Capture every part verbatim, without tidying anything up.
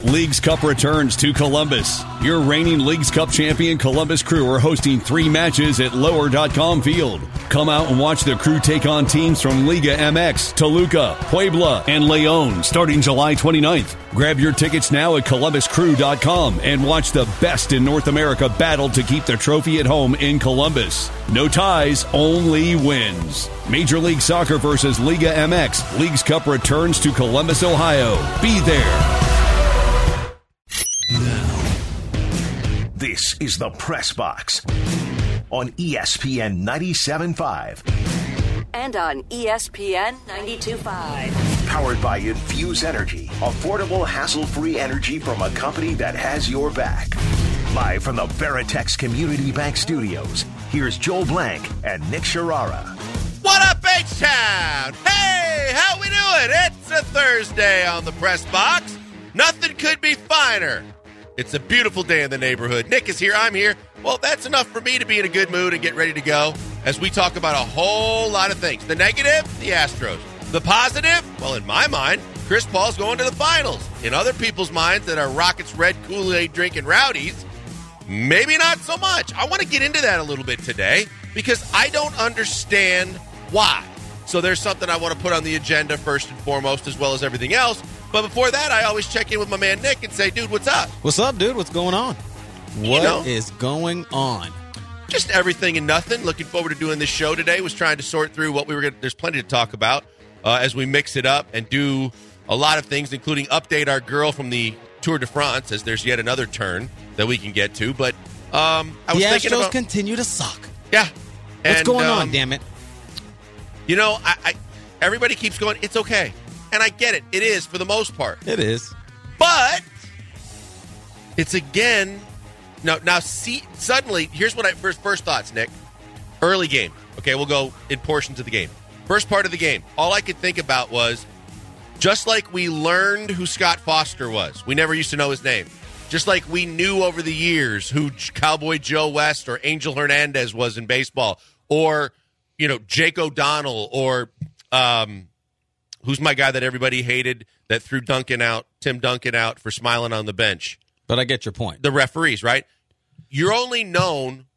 Leagues Cup returns to Columbus. Your reigning Leagues Cup champion Columbus Crew are hosting three matches at lower dot com Field. Come out and watch the Crew take on teams from Liga M X, Toluca, Puebla, and Leon starting July twenty-ninth. Grab your tickets now at columbus crew dot com and watch the best in North America battle to keep the trophy at home in Columbus. No ties, only wins. Major League Soccer versus Liga M X. Leagues Cup returns to Columbus, Ohio. Be there. This is the Press Box on E S P N ninety-seven point five. And on E S P N ninety-two point five. Powered by Infuse Energy. Affordable, hassle-free energy from a company that has your back. Live from the Veritex Community Bank Studios, here's Joel Blank and Nick Sharara. What up, H-Town? Hey, how we doing? It's a Thursday on the Press Box. Nothing could be finer. It's a beautiful day in the neighborhood. Nick is here. I'm here. Well, that's enough for me to be in a good mood and get ready to go as we talk about a whole lot of things. The negative, the Astros. The positive, well, in my mind, Chris Paul's going to the finals. In other people's minds that are Rockets red Kool-Aid drinking rowdies, maybe not so much. I want to get into that a little bit today because I don't understand why. So there's something I want to put on the agenda first and foremost, as well as everything else. But before that, I always check in with my man Nick and say, dude, what's up? What's up, dude? What's going on? What you know, is going on? Just everything and nothing. Looking forward to doing this show today. Was trying to sort through what we were going to, there's plenty to talk about uh, as we mix it up and do a lot of things, including update our girl from the Tour de France, as there's yet another turn that we can get to. But um, I was the thinking Astros about, continue to suck. Yeah. What's and, going um, on, damn it? You know, I, I everybody keeps going, it's okay. And I get it. It is, for the most part. It is. But it's again, now, now see, suddenly, here's what I, first, first thoughts, Nick. Early game. Okay, we'll go in portions of the game. First part of the game, all I could think about was, just like we learned who Scott Foster was, we never used to know his name. Just like we knew over the years who Cowboy Joe West or Angel Hernandez was in baseball, or, you know, Jake O'Donnell, or, um, who's my guy that everybody hated that threw Duncan out, Tim Duncan out for smiling on the bench? But I get your point. The referees, right? You're only known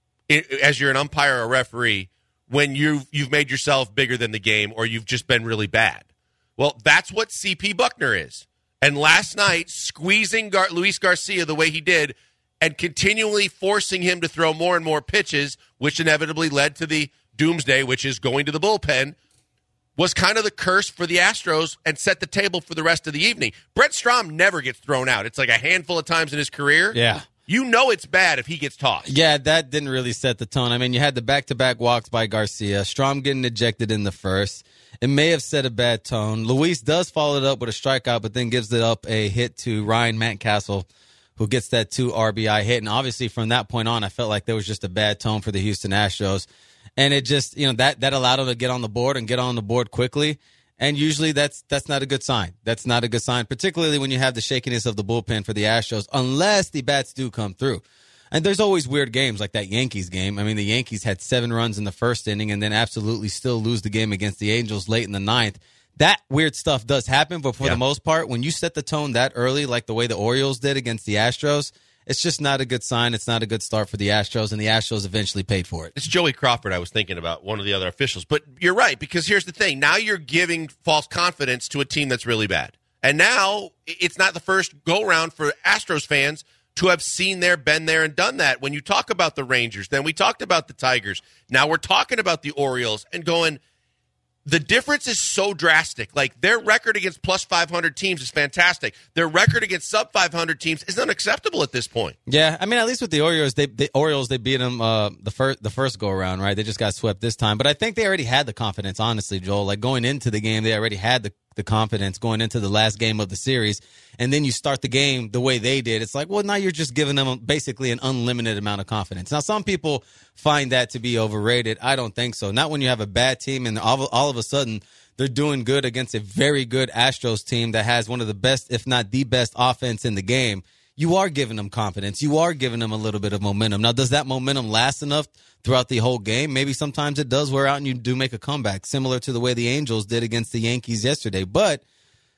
as you're an umpire or referee when you've, you've made yourself bigger than the game or you've just been really bad. Well, that's what C P Buckner is. And last night, squeezing Gar- Luis Garcia the way he did and continually forcing him to throw more and more pitches, which inevitably led to the doomsday, which is going to the bullpen, was kind of the curse for the Astros and set the table for the rest of the evening. Brett Strom never gets thrown out. It's like a handful of times in his career. Yeah. You know it's bad if he gets tossed. Yeah, that didn't really set the tone. I mean, you had the back-to-back walks by Garcia. Strom getting ejected in the first. It may have set a bad tone. Luis does follow it up with a strikeout, but then gives it up a hit to Ryan Mountcastle, who gets that two R B I hit. And obviously from that point on, I felt like there was just a bad tone for the Houston Astros. And it just, you know, that, that allowed him to get on the board and get on the board quickly. And usually that's that's not a good sign. That's not a good sign, particularly when you have the shakiness of the bullpen for the Astros, unless the bats do come through. And there's always weird games like that Yankees game. I mean, the Yankees had seven runs in the first inning and then absolutely still lose the game against the Angels late in the ninth. That weird stuff does happen, but for yeah. the most part, when you set the tone that early, like the way the Orioles did against the Astros, it's just not a good sign. It's not a good start for the Astros, and the Astros eventually paid for it. It's Joey Crawford I was thinking about, one of the other officials. But you're right, because here's the thing. Now you're giving false confidence to a team that's really bad. And now it's not the first go-round for Astros fans to have seen there, been there, and done that. When you talk about the Rangers, then we talked about the Tigers. Now we're talking about the Orioles and going, the difference is so drastic. Like, their record against plus five hundred teams is fantastic. Their record against sub five hundred teams is unacceptable at this point. Yeah, I mean, at least with the Orioles, they the Orioles they beat them uh, the first the first go around, right? They just got swept this time, but I think they already had the confidence. Honestly, Joel, like going into the game, they already had the the confidence going into the last game of the series, and then you start the game the way they did. It's like, well, now you're just giving them basically an unlimited amount of confidence. Now, some people find that to be overrated. I don't think so. Not when you have a bad team and all, all of a sudden they're doing good against a very good Astros team that has one of the best, if not the best, offense in the game. You are giving them confidence. You are giving them a little bit of momentum. Now, does that momentum last enough throughout the whole game? Maybe sometimes it does wear out and you do make a comeback, similar to the way the Angels did against the Yankees yesterday. But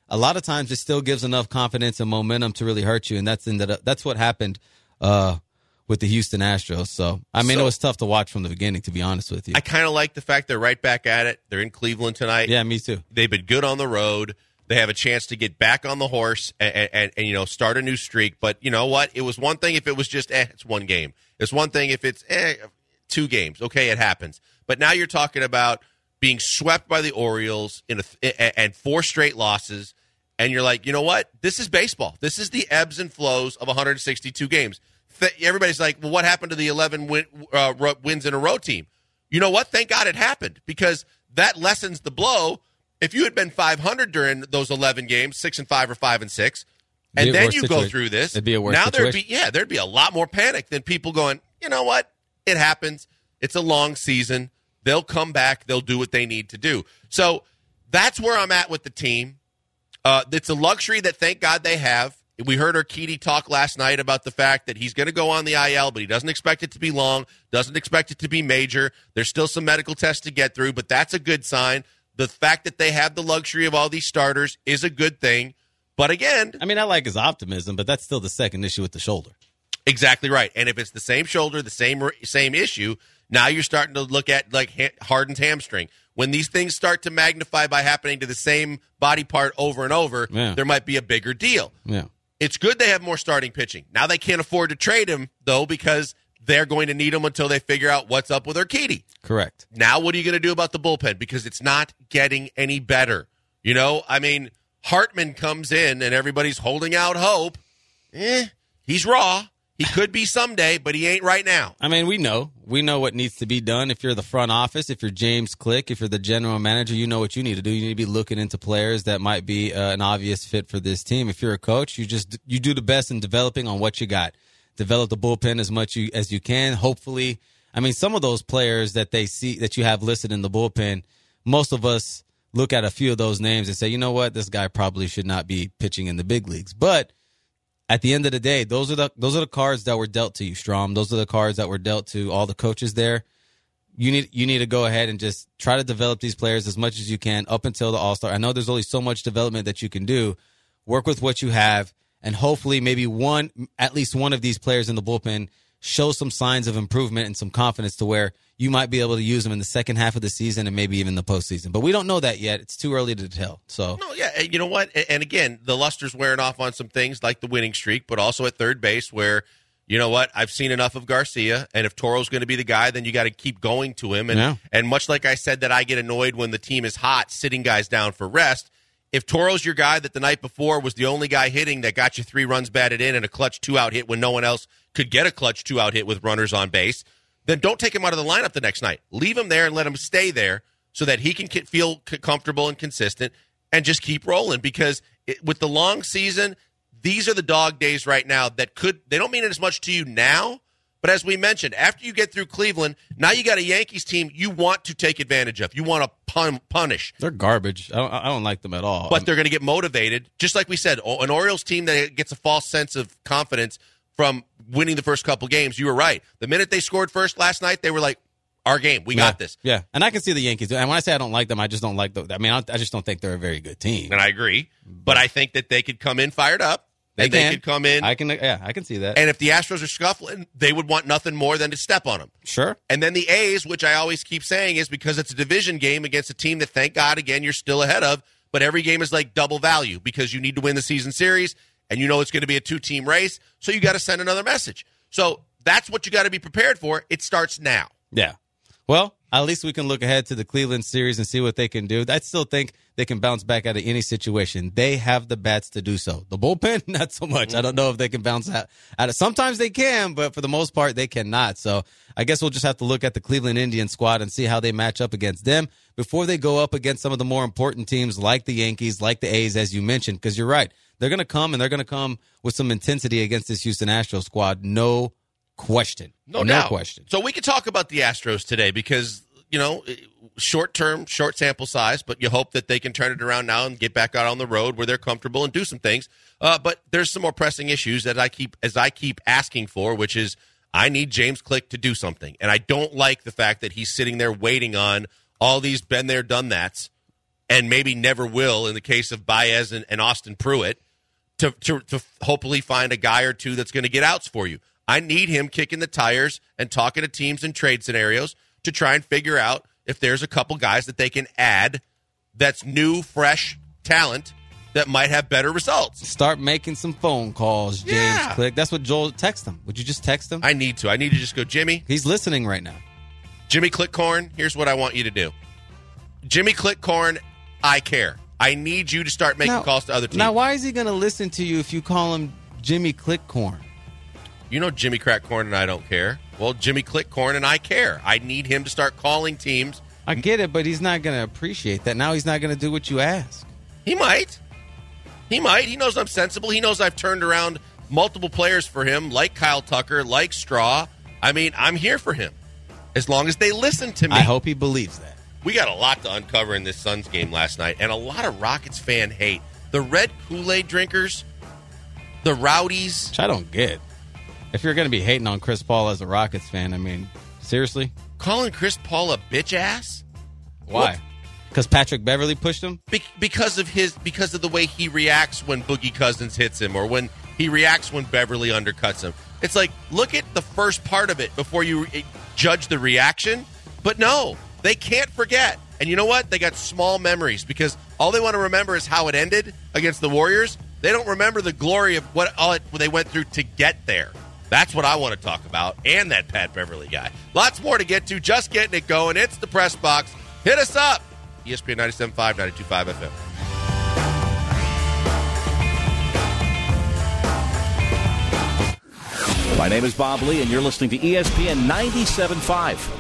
a lot of times it still gives enough confidence and momentum to really hurt you, and that's in the, that's what happened uh, with the Houston Astros. So, I mean, so, it was tough to watch from the beginning, to be honest with you. I kind of like the fact they're right back at it. They're in Cleveland tonight. Yeah, me too. They've been good on the road. They have a chance to get back on the horse and, and, and, you know, start a new streak. But you know what? It was one thing if it was just, eh, it's one game. It's one thing if it's, eh, two games. Okay, it happens. But now you're talking about being swept by the Orioles in a, and four straight losses. And you're like, you know what? This is baseball. This is the ebbs and flows of one hundred sixty-two games. Everybody's like, well, what happened to the eleven win, uh, wins in a row team? You know what? Thank God it happened, because that lessens the blow. If you had been five hundred during those eleven games, six and five or five and six, and then you situation. go through this, it'd be a worse now situation. there'd be yeah, there'd be a lot more panic than people going, you know what? It happens. It's a long season. They'll come back. They'll do what they need to do. So that's where I'm at with the team. Uh, it's a luxury that, thank God, they have. We heard Urquidy talk last night about the fact that he's going to go on the I L, but he doesn't expect it to be long, doesn't expect it to be major. There's still some medical tests to get through, but that's a good sign. The fact that they have the luxury of all these starters is a good thing. But again, I mean, I like his optimism, but that's still the second issue with the shoulder. Exactly right. And if it's the same shoulder, the same same issue, now you're starting to look at like Harden's hamstring. When these things start to magnify by happening to the same body part over and over, yeah. there might be a bigger deal. Yeah. It's good they have more starting pitching. Now they can't afford to trade him, though, because they're going to need him until they figure out what's up with Urquidy. Correct. Now what are you going to do about the bullpen? Because it's not getting any better. You know, I mean, Hartman comes in and everybody's holding out hope. Eh, he's raw. He could be someday, but he ain't right now. I mean, we know. We know what needs to be done. If you're the front office, if you're James Click, if you're the general manager, you know what you need to do. You need to be looking into players that might be uh, an obvious fit for this team. If you're a coach, you just you do the best in developing on what you got. Develop the bullpen as much you, as you can. Hopefully, I mean, some of those players that they see that you have listed in the bullpen, most of us look at a few of those names and say, you know what, this guy probably should not be pitching in the big leagues. But at the end of the day, those are the those are the cards that were dealt to you, Strom. Those are the cards that were dealt to all the coaches there. You need you need to go ahead and just try to develop these players as much as you can up until the All-Star. I know there's only so much development that you can do. Work with what you have, and hopefully maybe one, at least one of these players in the bullpen show some signs of improvement and some confidence to where you might be able to use them in the second half of the season and maybe even the postseason. But we don't know that yet. It's too early to tell. So no, yeah, you know what? And again, the luster's wearing off on some things like the winning streak, but also at third base where, you know what, I've seen enough of Garcia, and if Toro's going to be the guy, then you got to keep going to him. And, yeah. and much like I said that I get annoyed when the team is hot, sitting guys down for rest, if Toro's your guy that the night before was the only guy hitting that got you three runs batted in and a clutch two-out hit when no one else could get a clutch two-out hit with runners on base, then don't take him out of the lineup the next night. Leave him there and let him stay there so that he can feel comfortable and consistent and just keep rolling. Because it, with the long season, these are the dog days right now that could – they don't mean it as much to you now, but as we mentioned, after you get through Cleveland, now you got a Yankees team you want to take advantage of. You want to pun- punish. They're garbage. I don't, I don't like them at all. But they're going to get motivated. Just like we said, an Orioles team that gets a false sense of confidence from winning the first couple games, you were right. The minute they scored first last night, they were like, our game, we yeah, got this. Yeah, and I can see the Yankees. And when I say I don't like them, I just don't like them. I mean, I, I just don't think they're a very good team. And I agree. But I think that they could come in fired up. They and can. They could come in. I can. Yeah, I can see that. And if the Astros are scuffling, they would want nothing more than to step on them. Sure. And then the A's, which I always keep saying is because it's a division game against a team that, thank God, again, you're still ahead of. But every game is like double value because you need to win the season series, and you know it's going to be a two-team race, so you got to send another message. So that's what you got to be prepared for. It starts now. Yeah. Well, at least we can look ahead to the Cleveland series and see what they can do. I still think they can bounce back out of any situation. They have the bats to do so. The bullpen, not so much. I don't know if they can bounce out. out of, sometimes they can, but for the most part, they cannot. So I guess we'll just have to look at the Cleveland Indians squad and see how they match up against them before they go up against some of the more important teams like the Yankees, like the A's, as you mentioned, because you're right. They're going to come, and they're going to come with some intensity against this Houston Astros squad. No question. No, no doubt. question. So we could talk about the Astros today because, you know, short-term, short sample size, but you hope that they can turn it around now and get back out on the road where they're comfortable and do some things. Uh, but there's some more pressing issues that I keep, as I keep asking for, which is I need James Click to do something. And I don't like the fact that he's sitting there waiting on all these been there, done that's and maybe never will in the case of Baez and, and Austin Pruitt, to, to, to hopefully find a guy or two that's going to get outs for you. I need him kicking the tires and talking to teams in trade scenarios to try and figure out if there's a couple guys that they can add that's new, fresh talent that might have better results. Start making some phone calls, James Yeah. Click. That's what Joel text him. Would you just text him? I need to. I need to just go, Jimmy. He's listening right now. Jimmy Clickcorn, here's what I want you to do. Jimmy Clickcorn, I care. I need you to start making Now- calls to other teams. Now, why is he going to listen to you if you call him Jimmy Clickcorn? You know Jimmy Crackcorn and I don't care. Well, Jimmy Clickcorn and I care. I need him to start calling teams. I get it, but he's not going to appreciate that. Now he's not going to do what you ask. He might. He might. He knows I'm sensible. He knows I've turned around multiple players for him, like Kyle Tucker, like Straw. I mean, I'm here for him. As long as they listen to me. I hope he believes that. We got a lot to uncover in this Suns game last night, and a lot of Rockets fan hate. The red Kool-Aid drinkers, the rowdies. Which I don't get. If you're going to be hating on Chris Paul as a Rockets fan, I mean, seriously? Calling Chris Paul a bitch ass? Why? Because Patrick Beverly pushed him? Be- because of his, because of the way he reacts when Boogie Cousins hits him, or when he reacts when Beverly undercuts him. It's like, look at the first part of it before you re- judge the reaction. But no, they can't forget. And you know what? They got small memories because all they want to remember is how it ended against the Warriors. They don't remember the glory of what all it, what they went through to get there. That's what I want to talk about, and that Pat Beverly guy. Lots more to get to. Just getting it going. It's the Press Box. Hit us up. E S P N ninety-seven point five, ninety-two point five F M. My name is Bob Lee, and you're listening to E S P N ninety-seven point five.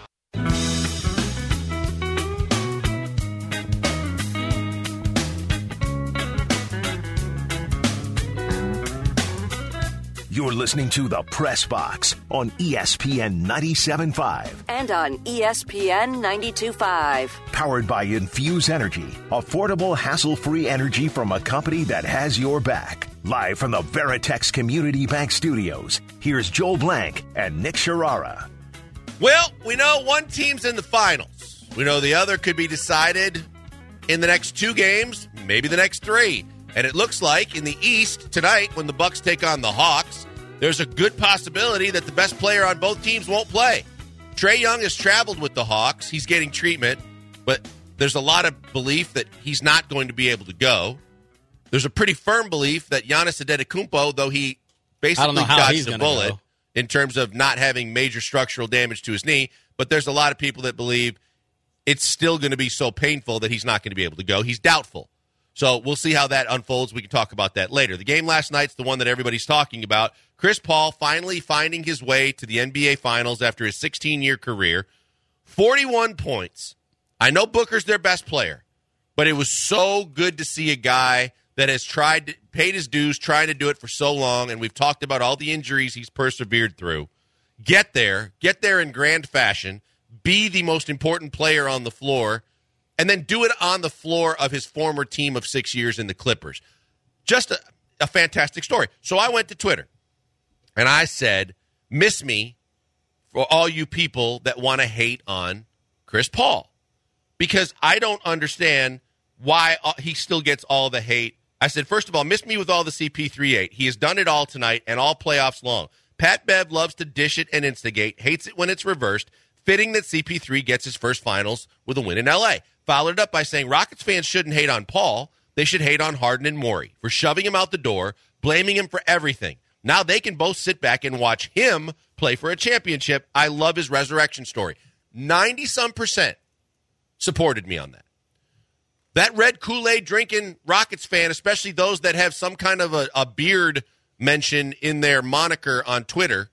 You're listening to The Press Box on E S P N ninety-seven point five. And on E S P N ninety-two point five. Powered by Infuse Energy. Affordable, hassle-free energy from a company that has your back. Live from the Veritex Community Bank Studios, here's Joel Blank and Nick Sharara. Well, we know one team's in the finals. We know the other could be decided in the next two games, maybe the next three. And it looks like in the East tonight, when the Bucks take on the Hawks, there's a good possibility that the best player on both teams won't play. Trae Young has traveled with the Hawks. He's getting treatment, but there's a lot of belief that he's not going to be able to go. There's a pretty firm belief that Giannis Antetokounmpo, though he basically dodged a bullet go. in terms of not having major structural damage to his knee, but there's a lot of people that believe it's still going to be so painful that he's not going to be able to go. He's doubtful. So we'll see how that unfolds. We can talk about that later. The game last night's the one that everybody's talking about. Chris Paul finally finding his way to the N B A Finals after his sixteen-year career. forty-one points. I know Booker's their best player, but it was so good to see a guy that has tried, to, paid his dues, trying to do it for so long, and we've talked about all the injuries he's persevered through. Get there, get there in grand fashion, be the most important player on the floor, and then do it on the floor of his former team of six years in the Clippers. Just a, a fantastic story. So I went to Twitter, and I said, miss me for all you people that want to hate on Chris Paul. Because I don't understand why he still gets all the hate. I said, first of all, miss me with all the C P three hate. He has done it all tonight and all playoffs long. Pat Bev loves to dish it and instigate, hates it when it's reversed. Fitting that C P three gets his first finals with a win in L A. Followed it up by saying Rockets fans shouldn't hate on Paul. They should hate on Harden and Morey for shoving him out the door, blaming him for everything. Now they can both sit back and watch him play for a championship. I love his resurrection story. ninety-some percent supported me on that. That red Kool-Aid drinking Rockets fan, especially those that have some kind of a, a beard mention in their moniker on Twitter,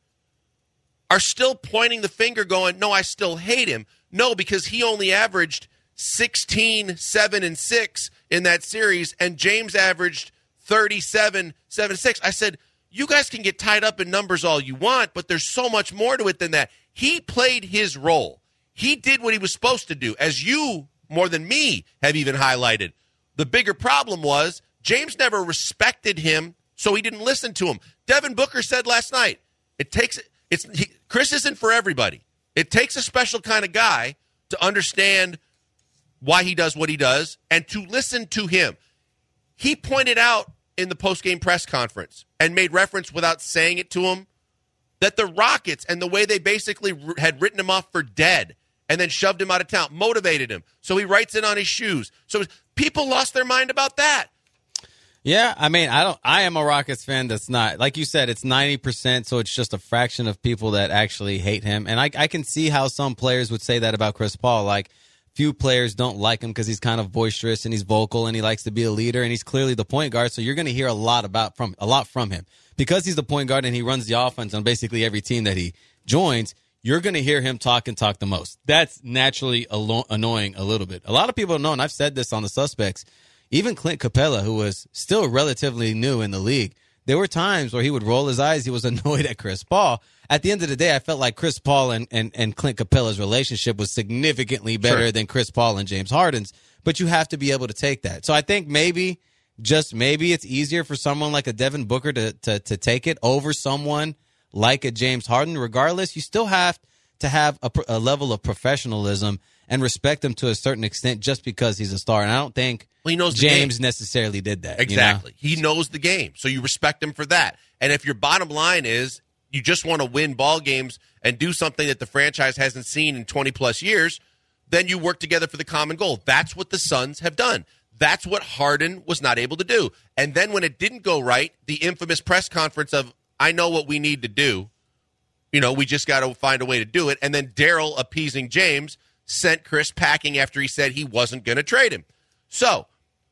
are still pointing the finger going, no, I still hate him. No, because he only averaged sixteen, seven, and six in that series, and James averaged thirty-seven, seven, six. I said, you guys can get tied up in numbers all you want, but there's so much more to it than that. He played his role. He did what he was supposed to do, as you, more than me, have even highlighted. The bigger problem was James never respected him, so he didn't listen to him. Devin Booker said last night, it takes it's he, Chris isn't for everybody. It takes a special kind of guy to understand why he does what he does and to listen to him. He pointed out in the postgame press conference and made reference without saying it to him that the Rockets and the way they basically r- had written him off for dead and then shoved him out of town motivated him. So he writes it on his shoes. So people lost their mind about that. Yeah, I mean, I don't. I am a Rockets fan that's not, like you said, it's ninety percent, so it's just a fraction of people that actually hate him. And I, I can see how some players would say that about Chris Paul. Like, few players don't like him because he's kind of boisterous and he's vocal and he likes to be a leader and he's clearly the point guard. So you're going to hear a lot about from a lot from him because he's the point guard and he runs the offense on basically every team that he joins. You're going to hear him talk and talk the most. That's naturally alo- annoying a little bit. A lot of people know, and I've said this on the Suspects. Even Clint Capella, who was still relatively new in the league, there were times where he would roll his eyes. He was annoyed at Chris Paul. At the end of the day, I felt like Chris Paul and, and, and Clint Capella's relationship was significantly better Sure. than Chris Paul and James Harden's, but you have to be able to take that. So I think maybe, just maybe, it's easier for someone like a Devin Booker to, to, to take it over someone like a James Harden. Regardless, you still have to have a, a level of professionalism and respect him to a certain extent just because he's a star. And I don't think well, he knows the James game. necessarily did that. Exactly. You know? He knows the game, so you respect him for that. And if your bottom line is you just want to win ball games and do something that the franchise hasn't seen in twenty-plus years, then you work together for the common goal. That's what the Suns have done. That's what Harden was not able to do. And then when it didn't go right, the infamous press conference of, I know what we need to do. You know, we just got to find a way to do it. And then Daryl, appeasing James, sent Chris packing after he said he wasn't going to trade him. So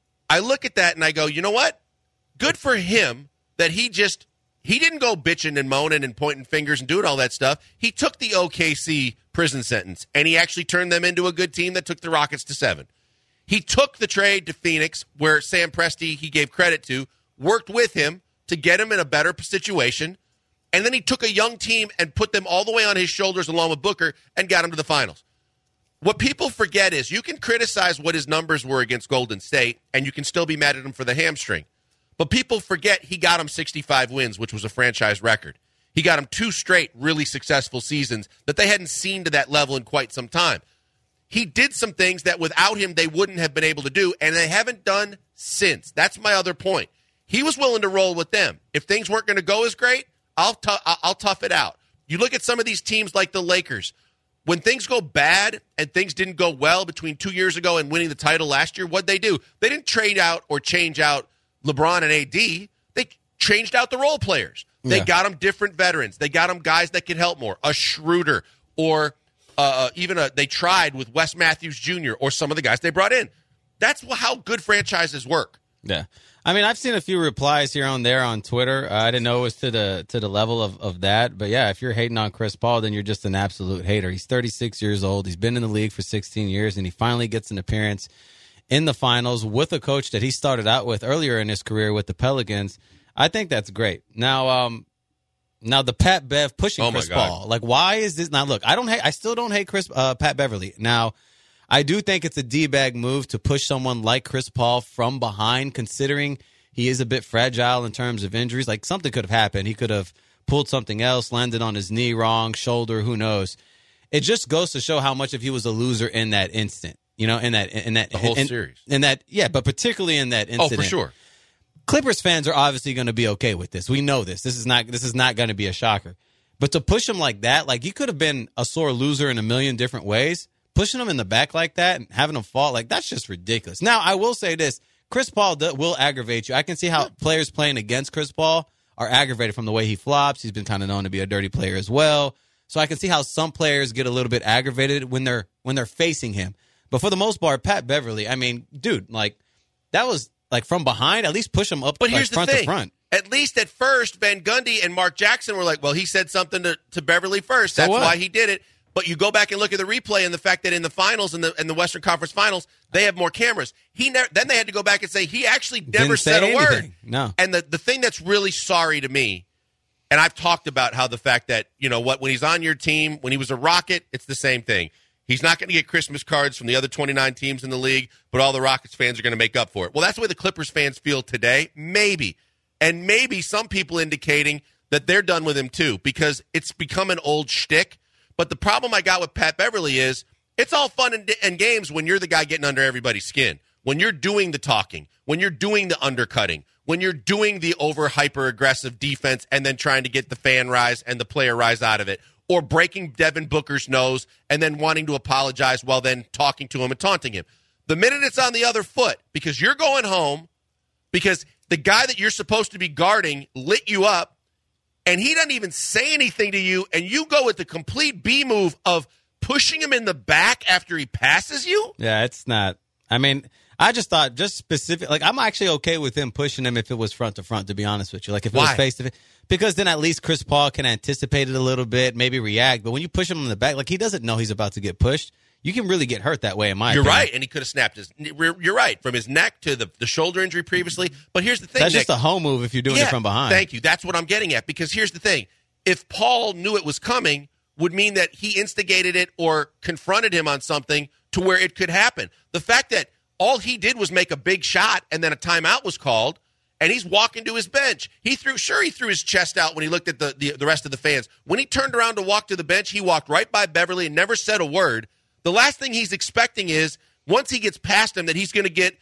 I look at that and I go, you know what? Good for him that he just, he didn't go bitching and moaning and pointing fingers and doing all that stuff. He took the O K C prison sentence and he actually turned them into a good team that took the Rockets to seven. He took the trade to Phoenix where Sam Presti, he gave credit to, worked with him to get him in a better situation. And then he took a young team and put them all the way on his shoulders along with Booker and got him to the finals. What people forget is you can criticize what his numbers were against Golden State, and you can still be mad at him for the hamstring. But people forget he got him sixty-five wins, which was a franchise record. He got him two straight really successful seasons that they hadn't seen to that level in quite some time. He did some things that without him they wouldn't have been able to do, and they haven't done since. That's my other point. He was willing to roll with them. If things weren't going to go as great, I'll, t- I'll tough it out. You look at some of these teams like the Lakers. When things go bad and things didn't go well between two years ago and winning the title last year, what'd they do? They didn't trade out or change out LeBron and A D. They changed out the role players. They Yeah. got them different veterans. They got them guys that could help more. A Schroeder or uh, even a, they tried with Wes Matthews Junior or some of the guys they brought in. That's how good franchises work. Yeah. I mean, I've seen a few replies here on there on Twitter. Uh, I didn't know it was to the to the level of, of that. But, yeah, if you're hating on Chris Paul, then you're just an absolute hater. He's thirty-six years old. He's been in the league for sixteen years, and he finally gets an appearance in the finals with a coach that he started out with earlier in his career with the Pelicans. I think that's great. Now, um, now the Pat Bev pushing Oh, my Chris God. Paul. Like, why is this? Now, look, I don't hate, I still don't hate Chris uh, Pat Beverly. Now, I do think it's a D-bag move to push someone like Chris Paul from behind, considering he is a bit fragile in terms of injuries. Like, something could have happened. He could have pulled something else, landed on his knee wrong, shoulder, who knows. It just goes to show how much of he was a loser in that instant. You know, in that in that The whole in, series. In that, yeah, but particularly in that Oh, incident. for sure. Clippers fans are obviously going to be okay with this. We know this. This is not this is not going to be a shocker. But to push him like that, like, you could have been a sore loser in a million different ways. Pushing him in the back like that and having him fall, like, that's just ridiculous. Now, I will say this. Chris Paul do, will aggravate you. I can see how players playing against Chris Paul are aggravated from the way he flops. He's been kind of known to be a dirty player as well. So I can see how some players get a little bit aggravated when they're when they're facing him. But for the most part, Pat Beverly, I mean, dude, like, that was, like, from behind. At least push him up, But like, here's front the to thing. front. At least at first, Van Gundy and Mark Jackson were like, well, he said something to, to Beverly first. So That's what? why he did it. But you go back and look at the replay and the fact that in the finals, in the in the Western Conference Finals, they have more cameras. He never. Then they had to go back and say he actually never Didn't say said a word. anything. No. And the, the thing that's really sorry to me, and I've talked about how the fact that, you know what, when he's on your team, when he was a Rocket, it's the same thing. He's not going to get Christmas cards from the other twenty-nine teams in the league, but all the Rockets fans are going to make up for it. Well, that's the way the Clippers fans feel today. Maybe. And maybe some people indicating that they're done with him too, because it's become an old shtick. But the problem I got with Pat Beverly is It's all fun and, and games when you're the guy getting under everybody's skin, when you're doing the talking, when you're doing the undercutting, when you're doing the over hyper aggressive defense and then trying to get the fan rise and the player rise out of it, or breaking Devin Booker's nose and then wanting to apologize while then talking to him and taunting him. The minute it's on the other foot, because you're going home, because the guy that you're supposed to be guarding lit you up, and he doesn't even say anything to you, and you go with the complete B move of pushing him in the back after he passes you? Yeah, it's not. I mean, I just thought just specific. Like, I'm actually okay with him pushing him if it was front to front, to be honest with you. Like, if it Why? was face to face. Because then at least Chris Paul can anticipate it a little bit, maybe react. But when you push him in the back, like, he doesn't know he's about to get pushed. You can really get hurt that way, in my You're opinion. right, and he could have snapped his. You're right, from his neck to the, the shoulder injury previously. But here's the thing, That's Nick. just a home move if you're doing yeah, it from behind. Thank you. That's what I'm getting at. Because here's the thing: if Paul knew it was coming, would mean that he instigated it or confronted him on something to where it could happen. The fact that all he did was make a big shot and then a timeout was called, and he's walking to his bench. He threw, sure, he threw his chest out when he looked at the, the, the rest of the fans. When he turned around to walk to the bench, he walked right by Beverly and never said a word. The last thing he's expecting is, once he gets past him, that he's going to get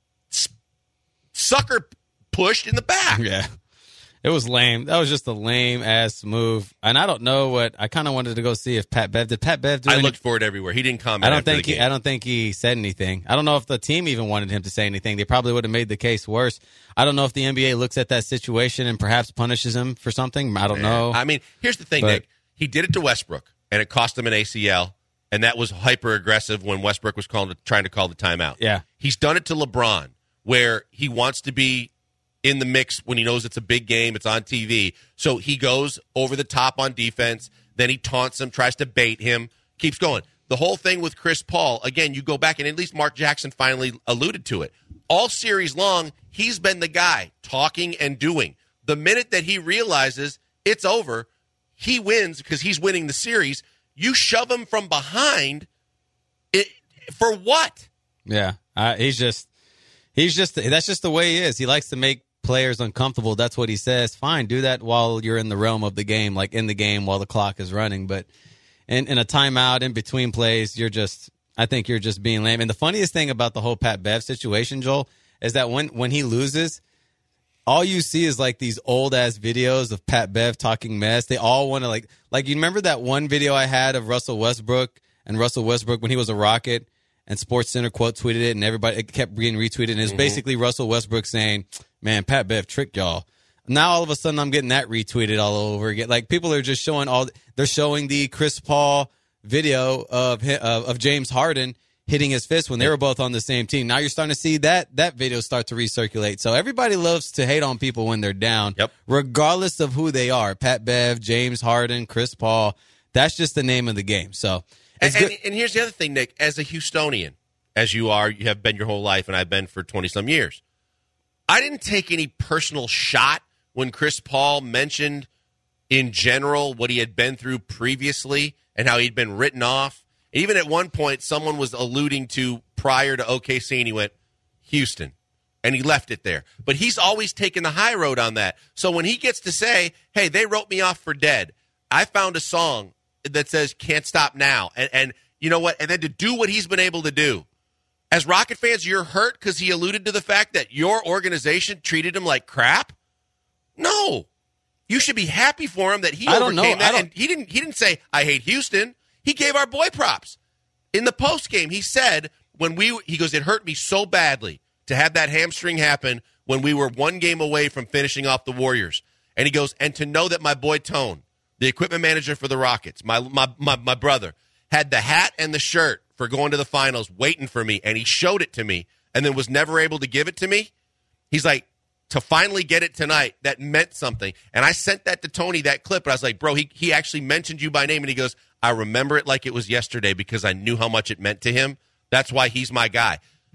sucker pushed in the back. Yeah. It was lame. That was just a lame-ass move. And I don't know what – I kind of wanted to go see if Pat Bev – did Pat Bev do I any, looked for it everywhere. He didn't comment I don't after think the he, game. I don't think he said anything. I don't know if the team even wanted him to say anything. They probably would have made the case worse. I don't know if the N B A looks at that situation and perhaps punishes him for something. I don't know. I mean, here's the thing, But- Nick. He did it to Westbrook, and it cost him an A C L, and that was hyper-aggressive when Westbrook was calling, trying to call the timeout. Yeah. He's done it to LeBron, where he wants to be in the mix when he knows it's a big game, it's on T V. So he goes over the top on defense, then he taunts him, tries to bait him, keeps going. The whole thing with Chris Paul, again, you go back, and at least Mark Jackson finally alluded to it. All series long, he's been the guy talking and doing. The minute that he realizes it's over, he wins because he's winning the series. You shove him from behind, it, for what? Yeah. Uh, he's just – he's just – that's just the way he is. He likes to make players uncomfortable. That's what he says. Fine, do that while you're in the realm of the game, like in the game while the clock is running. But in, in a timeout, in between plays, you're just – I think you're just being lame. And the funniest thing about the whole Pat Bev situation, Joel, is that when, when he loses, all you see is like these old-ass videos of Pat Bev talking mess. They all want to like – like you remember that one video I had of Russell Westbrook and Russell Westbrook when he was a Rocket and SportsCenter quote tweeted it and everybody it kept being retweeted. And it's mm-hmm. basically Russell Westbrook saying, man, Pat Bev tricked y'all. Now all of a sudden I'm getting that retweeted all over again. Like people are just showing all – they're showing the Chris Paul video of, of of James Harden hitting his fist when they were both on the same team. Now you're starting to see that that video start to recirculate. So everybody loves to hate on people when they're down, yep. regardless of who they are. Pat Bev, James Harden, Chris Paul. That's just the name of the game. So, and, and, and here's the other thing, Nick. As a Houstonian, as you are, you have been your whole life, and I've been for twenty-some years, I didn't take any personal shot when Chris Paul mentioned in general what he had been through previously and how he'd been written off. Even at one point, someone was alluding to prior to O K C, and he went, Houston. And he left it there. But he's always taken the high road on that. So when he gets to say, hey, they wrote me off for dead, I found a song that says Can't Stop Now. And, and you know what? And then to do what he's been able to do. As Rocket fans, you're hurt because he alluded to the fact that your organization treated him like crap? No. You should be happy for him that he I don't overcame know. that. I don't... And he didn't, he didn't say, I hate Houston. He gave our boy props. In the postgame, he said, when we, he goes, it hurt me so badly to have that hamstring happen when we were one game away from finishing off the Warriors. And he goes, and to know that my boy Tone, the equipment manager for the Rockets, my, my, my, my brother, had the hat and the shirt for going to the finals waiting for me, and he showed it to me and then was never able to give it to me. He's like, to finally get it tonight, that meant something. And I sent that to Tony, that clip, and I was like, bro, he, he actually mentioned you by name, and he goes, I remember it like it was yesterday because I knew how much it meant to him. That's why he's my guy.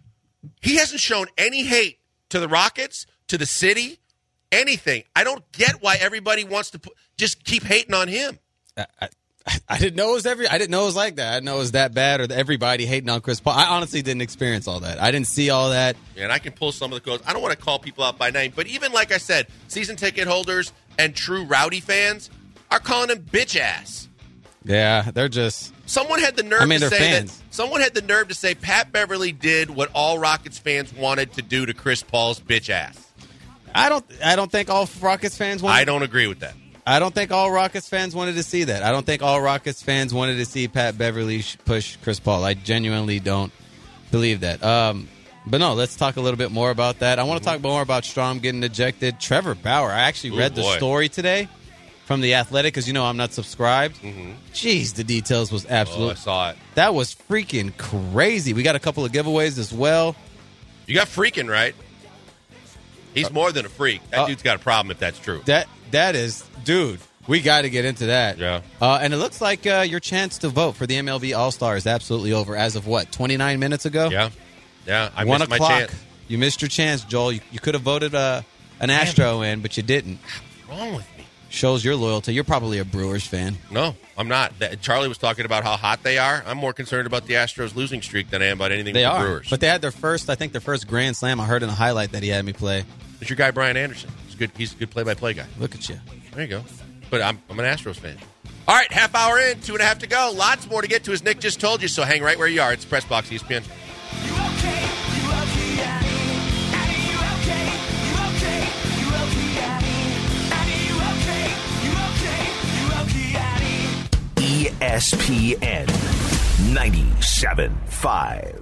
He hasn't shown any hate to the Rockets, to the city, anything. I don't get why everybody wants to put, just keep hating on him. I, I, I didn't know it was every. I didn't know it was like that. I didn't know it was that bad or everybody hating on Chris Paul. I honestly didn't experience all that. I didn't see all that. And I can pull some of the quotes. I don't want to call people out by name, but even like I said, season ticket holders and true Rowdy fans are calling him bitch ass. Yeah, they're just. Someone had the nerve I mean, to they're say fans. that. Someone had the nerve to say Pat Beverly did what all Rockets fans wanted to do to Chris Paul's bitch ass. I don't. I don't think all Rockets fans wanted. I don't agree with that. I don't think all Rockets fans wanted to see that. I don't think all Rockets fans wanted to see Pat Beverly sh- push Chris Paul. I genuinely don't believe that. Um, but no, let's talk a little bit more about that. I want to talk more about Strom getting ejected. Trevor Bauer. I actually Ooh, read the boy. story today from The Athletic because, you know, I'm not subscribed. Mm-hmm. Jeez, the details was Oh, absolute. I saw it. That was freaking crazy. We got a couple of giveaways as well. You got freaking right. He's more than a freak. That Uh, dude's got a problem if that's true. That That is, dude, we got to get into that. Yeah. Uh, and it looks like uh, your chance to vote for the M L B All-Star is absolutely over as of, what, twenty-nine minutes ago? Yeah. Yeah. I One missed my o'clock. chance. You missed your chance, Joel. You, you could have voted uh, an Astro in, but you didn't. What's wrong with me? Shows your loyalty. You're probably a Brewers fan. No, I'm not. That- Charlie was talking about how hot they are. I'm more concerned about the Astros losing streak than I am about anything They with the are. Brewers. But they had their first, I think, their first Grand Slam. I heard in a highlight that he had me play. It's your guy, Brian Anderson. He's good. He's a good play-by-play guy. Look at you. There you go. But I'm, I'm an Astros fan. All right, half hour in, two and a half to go. Lots more to get to, as Nick just told you, so hang right where you are. It's Press Box E S P N. E S P N ninety-seven point five.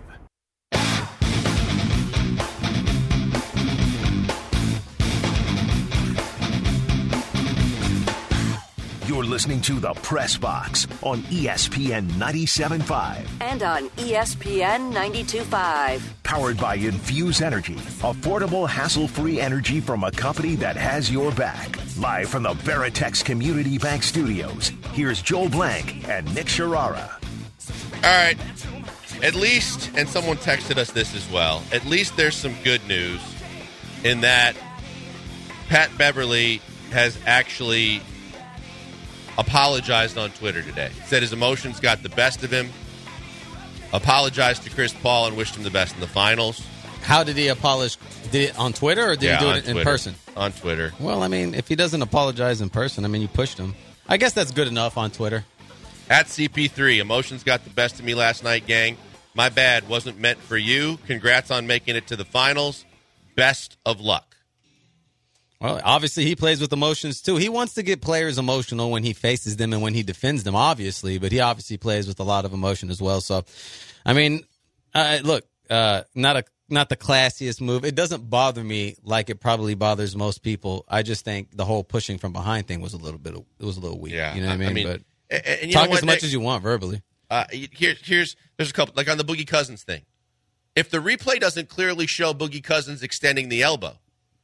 You're listening to The Press Box on E S P N ninety-seven point five. And on E S P N ninety-two point five. Powered by Infuse Energy. Affordable, hassle-free energy from a company that has your back. Live from the Veritex Community Bank Studios, here's Joel Blank and Nick Sharara. All right. At least, and someone texted us this as well, at least there's some good news in that Pat Beverly has actually apologized on Twitter today. Said his emotions got the best of him. Apologized to Chris Paul and wished him the best in the finals. How did he apologize? Did it on Twitter or did yeah, he do on it in Twitter. person? On Twitter. Well, I mean, if he doesn't apologize in person, I mean, you pushed him. I guess that's good enough on Twitter. At C P three, emotions got the best of me last night, gang. My bad, wasn't meant for you. Congrats on making it to the finals. Best of luck. Well, obviously he plays with emotions too. He wants to get players emotional when he faces them and when he defends them, obviously, but he obviously plays with a lot of emotion as well. So, I mean, uh, look, uh, not a not the classiest move. It doesn't bother me like it probably bothers most people. I just think the whole pushing from behind thing was a little bit, it was a little weak. Yeah, you know what I mean? I mean, but and, and you talk know what, as much Nick? as you want verbally. Uh, here, here's there's a couple, like on the Boogie Cousins thing. If the replay doesn't clearly show Boogie Cousins extending the elbow,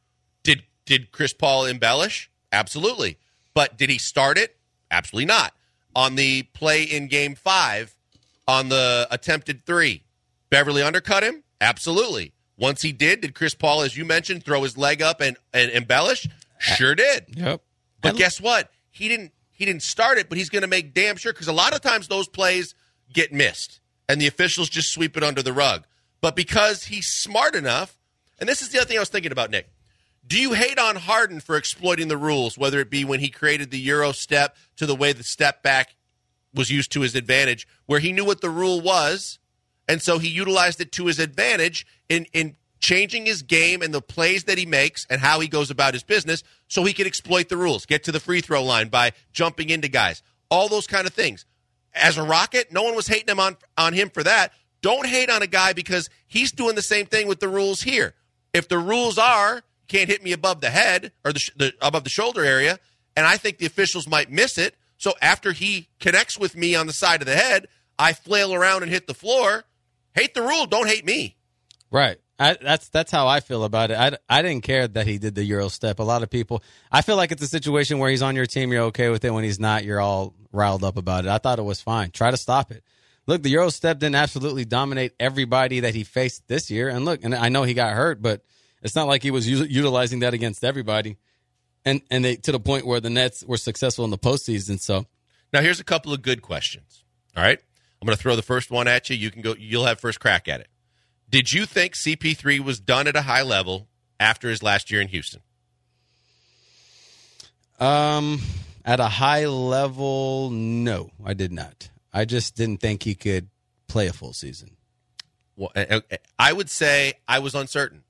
did did Chris Paul embellish? Absolutely. But did he start it? Absolutely not. On the play in Game Five, on the attempted three, Beverly undercut him? Absolutely. Once he did, did Chris Paul, as you mentioned, throw his leg up and, and embellish? Sure did. Yep. But guess what? He didn't he didn't start it, but he's going to make damn sure, because a lot of times those plays get missed and the officials just sweep it under the rug. But because he's smart enough, and this is the other thing I was thinking about, Nick. Do you hate on Harden for exploiting the rules, whether it be when he created the Euro step to the way the step back was used to his advantage, where he knew what the rule was, and so he utilized it to his advantage in, in changing his game and the plays that he makes and how he goes about his business so he can exploit the rules, get to the free throw line by jumping into guys, all those kind of things. As a Rocket, no one was hating him on, on him for that. Don't hate on a guy because he's doing the same thing with the rules here. If the rules are can't hit me above the head or the, the above the shoulder area, and I think the officials might miss it, so after he connects with me on the side of the head, I flail around and hit the floor. Hate the rule, don't hate me. Right. I, that's that's how I feel about it. I, I didn't care that he did the Euro step. A lot of people, I feel like it's a situation where he's on your team, you're okay with it. When he's not, you're all riled up about it. I thought it was fine. Try to stop it. Look, the Euro step didn't absolutely dominate everybody that he faced this year. And look, and I know he got hurt, but it's not like he was u- utilizing that against everybody. And and they to the point where the Nets were successful in the postseason. So now here's a couple of good questions. All right, I'm going to throw the first one at you. You can go. You'll have first crack at it. Did you think C P three was done at a high level after his last year in Houston? Um, At a high level, no, I did not. I just didn't think he could play a full season. Well, I would say I was uncertain.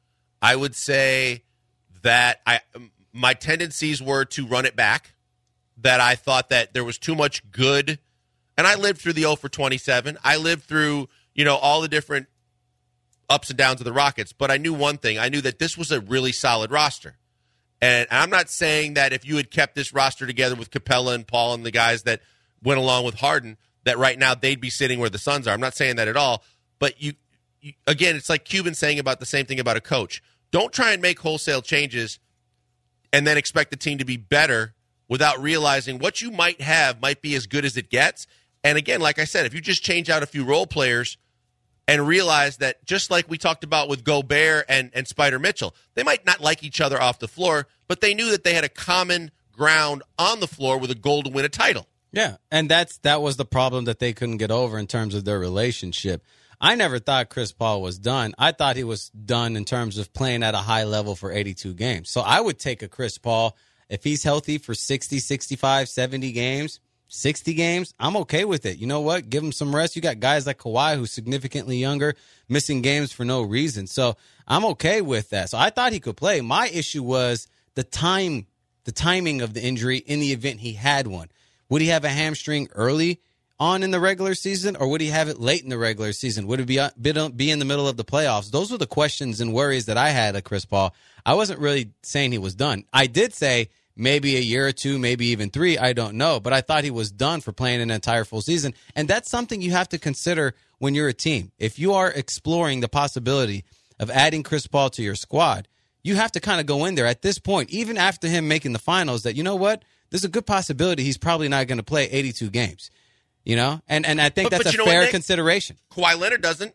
I would say that I my tendencies were to run it back, that I thought that there was too much good. And I lived through the oh for twenty-seven. I lived through, you know, all the different ups and downs of the Rockets. But I knew one thing. I knew that this was a really solid roster. And I'm not saying that if you had kept this roster together with Capella and Paul and the guys that went along with Harden, that right now they'd be sitting where the Suns are. I'm not saying that at all. But, you, you again, it's like Cuban saying about the same thing about a coach. Don't try and make wholesale changes and then expect the team to be better without realizing what you might have might be as good as it gets. And again, like I said, if you just change out a few role players and realize that just like we talked about with Gobert and, and Spider Mitchell, they might not like each other off the floor, but they knew that they had a common ground on the floor with a goal to win a title. Yeah, and that's that was the problem that they couldn't get over in terms of their relationship. I never thought Chris Paul was done. I thought he was done in terms of playing at a high level for eighty-two games. So I would take a Chris Paul, if he's healthy for sixty, sixty-five, seventy games, sixty games, I'm okay with it. You know what? Give him some rest. You got guys like Kawhi who's significantly younger, missing games for no reason. So I'm okay with that. So I thought he could play. My issue was the time, the timing of the injury in the event he had one. Would he have a hamstring early on in the regular season, or would he have it late in the regular season? Would it be be in the middle of the playoffs? Those were the questions and worries that I had of Chris Paul. I wasn't really saying he was done. I did say maybe a year or two, maybe even three, I don't know. But I thought he was done for playing an entire full season. And that's something you have to consider when you're a team. If you are exploring the possibility of adding Chris Paul to your squad, you have to kind of go in there at this point, even after him making the finals, that, you know what, there's a good possibility he's probably not going to play eighty-two games. You know? And and I think but, that's but a fair what, consideration. Kawhi Leonard doesn't.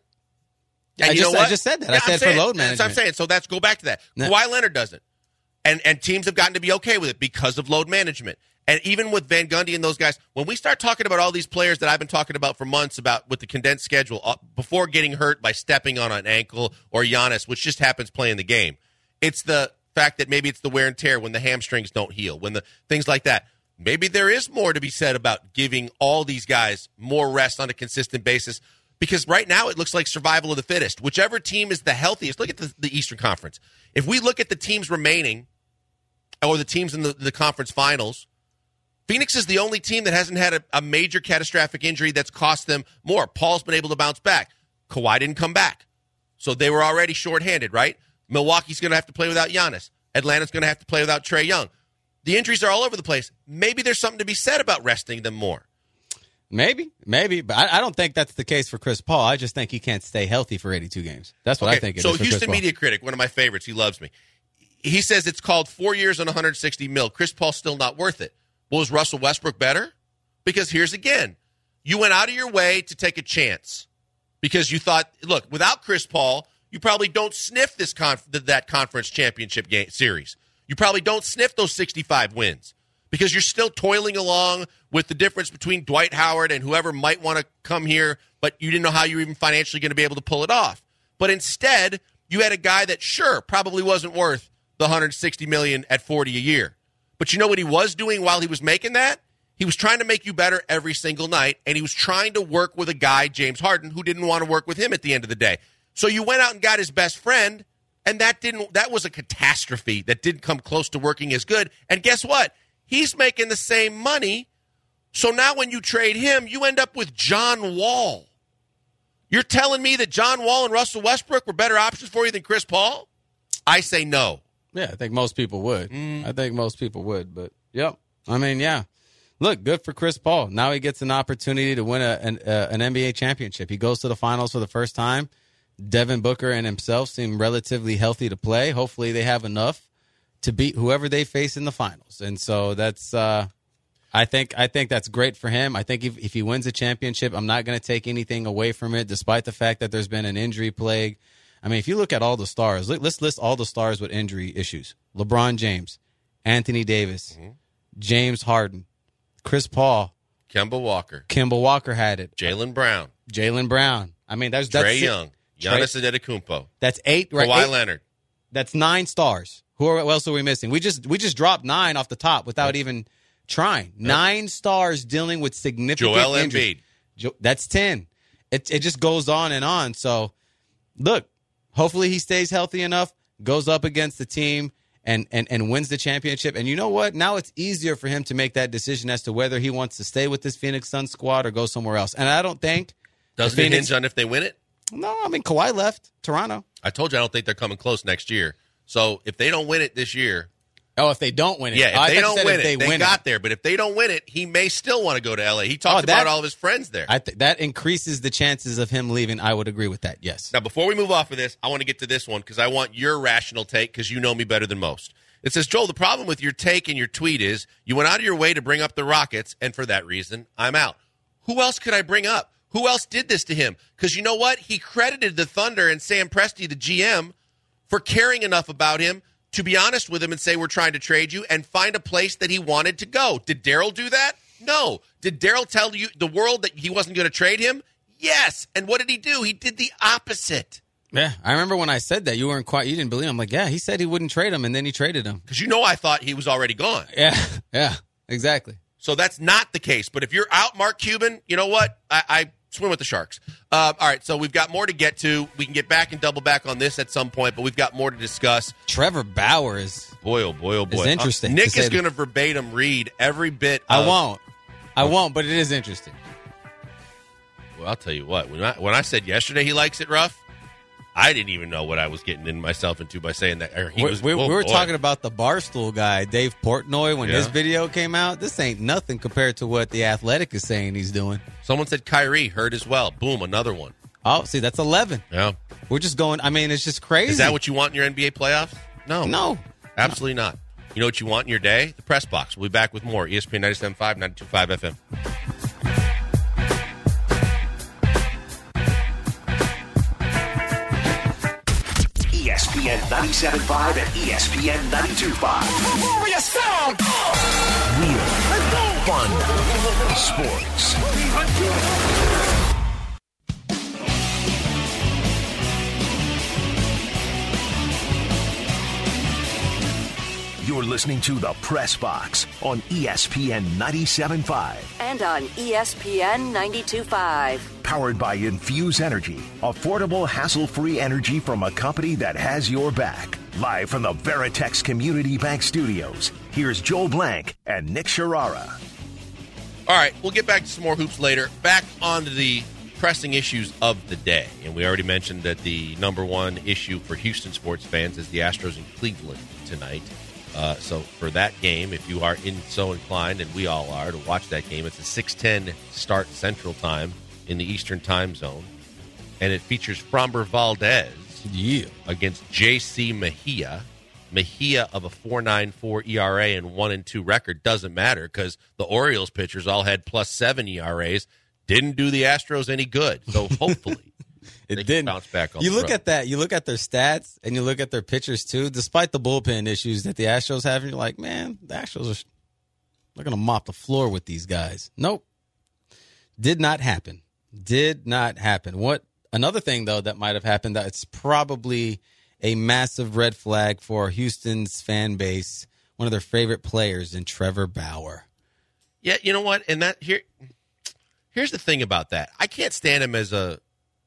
And I, just, I just said that. Yeah, I said I'm saying, for load management. That's what I'm saying. So that's go back to that. No. Kawhi Leonard doesn't. And and teams have gotten to be okay with it because of load management. And even with Van Gundy and those guys, when we start talking about all these players that I've been talking about for months about with the condensed schedule, uh, before getting hurt by stepping on an ankle or Giannis, which just happens playing the game, it's the fact that maybe it's the wear and tear when the hamstrings don't heal, when the things like that. Maybe there is more to be said about giving all these guys more rest on a consistent basis, because right now it looks like survival of the fittest. Whichever team is the healthiest. Look at the, the Eastern Conference. If we look at the teams remaining, or the teams in the, the conference finals, Phoenix is the only team that hasn't had a, a major catastrophic injury that's cost them more. Paul's been able to bounce back. Kawhi didn't come back. So they were already shorthanded, right? Milwaukee's going to have to play without Giannis. Atlanta's going to have to play without Trae Young. The injuries are all over the place. Maybe there's something to be said about resting them more. Maybe, maybe. But I, I don't think that's the case for Chris Paul. I just think he can't stay healthy for eighty-two games. That's what okay, I think it so is for Houston Chris Media Paul. Critic, one of my favorites, he loves me. He says it's called four years and one hundred sixty mil. Chris Paul's still not worth it. Well, is Russell Westbrook better? Because here's again, you went out of your way to take a chance because you thought, look, without Chris Paul, you probably don't sniff this conf- that conference championship game series. You probably don't sniff those sixty-five wins because you're still toiling along with the difference between Dwight Howard and whoever might want to come here, but you didn't know how you were even financially going to be able to pull it off. But instead, you had a guy that, sure, probably wasn't worth the one hundred sixty million dollars at forty a year. But you know what he was doing while he was making that? He was trying to make you better every single night, and he was trying to work with a guy, James Harden, who didn't want to work with him at the end of the day. So you went out and got his best friend, and that didn't that was a catastrophe that didn't come close to working as good. And guess what? He's making the same money. So now when you trade him, you end up with John Wall. You're telling me that John Wall and Russell Westbrook were better options for you than Chris Paul? I say no. Yeah, I think most people would. Mm. I think most people would. But, yep. I mean, yeah. Look, good for Chris Paul. Now he gets an opportunity to win a, an, uh, an N B A championship. He goes to the finals for the first time. Devin Booker and himself seem relatively healthy to play. Hopefully they have enough to beat whoever they face in the finals. And so that's uh, I think I think that's great for him. I think if, if he wins a championship, I'm not going to take anything away from it, despite the fact that there's been an injury plague. I mean, if you look at all the stars, let's list all the stars with injury issues. LeBron James, Anthony Davis, mm-hmm. James Harden, Chris Paul, Kemba Walker. Kemba Walker had it. Jaylen Brown. Jaylen Brown. I mean, there's Trae Young. Giannis Antetokounmpo. That's eight, right? Kawhi eight, Leonard. That's nine stars. Who, are, who else are we missing? We just we just dropped nine off the top without even trying. Yep. Nine stars dealing with significant Joel injuries. Embiid. Jo- that's ten. It it just goes on and on. So, look, hopefully he stays healthy enough, goes up against the team, and, and, and wins the championship. And you know what? Now it's easier for him to make that decision as to whether he wants to stay with this Phoenix Suns squad or go somewhere else. And I don't think... Doesn't it hinge on if they win it? No, I mean, Kawhi left Toronto. I told you I don't think they're coming close next year. So if they don't win it this year... Oh, if they don't win it. Yeah, if oh, they don't win if it, they, they win got it. there. But if they don't win it, he may still want to go to L A. He talked Oh, that- about all of his friends there. I th- that increases the chances of him leaving. I would agree with that, yes. Now, before we move off of this, I want to get to this one because I want your rational take because you know me better than most. It says, Joel, the problem with your take and your tweet is you went out of your way to bring up the Rockets, and for that reason, I'm out. Who else could I bring up? Who else did this to him? Because you know what? He credited the Thunder and Sam Presti, the G M, for caring enough about him to be honest with him and say, we're trying to trade you and find a place that he wanted to go. Did Daryl do that? No. Did Daryl tell you the world that he wasn't going to trade him? Yes. And what did he do? He did the opposite. Yeah, I remember when I said that, you weren't quite, you didn't believe him. I'm like, yeah, he said he wouldn't trade him, and then he traded him. Because you know I thought he was already gone. Yeah, yeah, exactly. So that's not the case. But if you're out, Mark Cuban, you know what? I, I swim with the Sharks. Uh, all right, so we've got more to get to. We can get back and double back on this at some point, but we've got more to discuss. Trevor Bauer is... Boy, oh boy, oh boy. It's interesting. Uh, Nick to is going to verbatim read every bit of... I won't. I won't, but it is interesting. Well, I'll tell you what. When I, when I said yesterday he likes it rough, I didn't even know what I was getting in myself into by saying that. Or he we was, we, oh, we were boy. talking about the Barstool guy, Dave Portnoy, when Yeah. his video came out. This ain't nothing compared to what The Athletic is saying he's doing. Someone said Kyrie hurt as well. Boom, another one. Oh, see, that's eleven. Yeah. We're just going, I mean, it's just crazy. Is that what you want in your N B A playoffs? No. No. Absolutely not. You know what you want in your day? The Press Box. We'll be back with more. E S P N ninety-seven point five, ninety-two point five F M. E S P N ninety-seven point five and E S P N ninety-two point five. Warrior sound! Real. Fun. Sports. You're listening to The Press Box on E S P N ninety-seven point five. And on E S P N ninety-two point five. Powered by Infuse Energy. Affordable, hassle-free energy from a company that has your back. Live from the Veritex Community Bank Studios, here's Joel Blank and Nick Sharara. All right, we'll get back to some more hoops later. Back on to the pressing issues of the day. And we already mentioned that the number one issue for Houston sports fans is the Astros in Cleveland tonight. Uh, so for that game, if you are in so inclined, and we all are, to watch that game, it's a six ten start Central Time in the Eastern Time Zone. And it features Framber Valdez Yeah. against J C Mejia. Mejia of a four point nine four E R A and one and two record doesn't matter because the Orioles pitchers all had plus seven E R As. Didn't do the Astros any good. So hopefully It they can didn't bounce back on You the look road. at that. You look at their stats, and you look at their pitchers too. Despite the bullpen issues that the Astros have, and you're like, man, the Astros are they're going to mop the floor with these guys. Nope, did not happen. Did not happen. What another thing though that might have happened? That it's probably a massive red flag for Houston's fan base. One of their favorite players in Trevor Bauer. Yeah, you know what? And that here, here's the thing about that. I can't stand him as a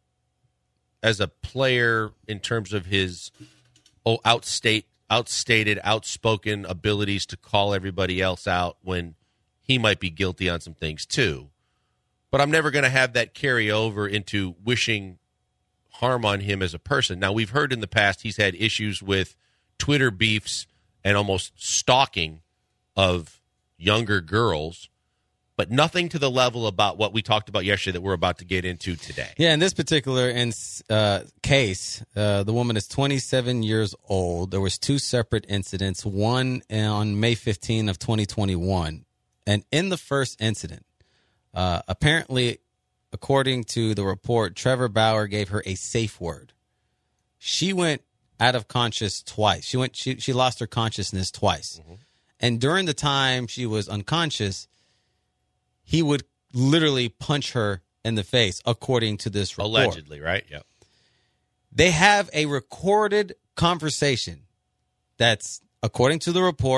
as a player in terms of his oh, outstate, outstated, outspoken abilities to call everybody else out when he might be guilty on some things too. But I'm never going to have that carry over into wishing harm on him as a person. Now, we've heard in the past he's had issues with Twitter beefs and almost stalking of younger girls, but nothing to the level about what we talked about yesterday that we're about to get into today. Yeah, in this particular in, uh, case, uh, the woman is twenty-seven years old. There was two separate incidents, one on May fifteenth of twenty twenty-one. And in the first incident, uh, apparently, according to the report, Trevor Bauer gave her a safe word. She went out of conscious twice. She went. She, she lost her consciousness twice. Mm-hmm. And during the time she was unconscious, he would literally punch her in the face, according to this report. Allegedly, right? Yep. They have a recorded conversation that's, according to the report,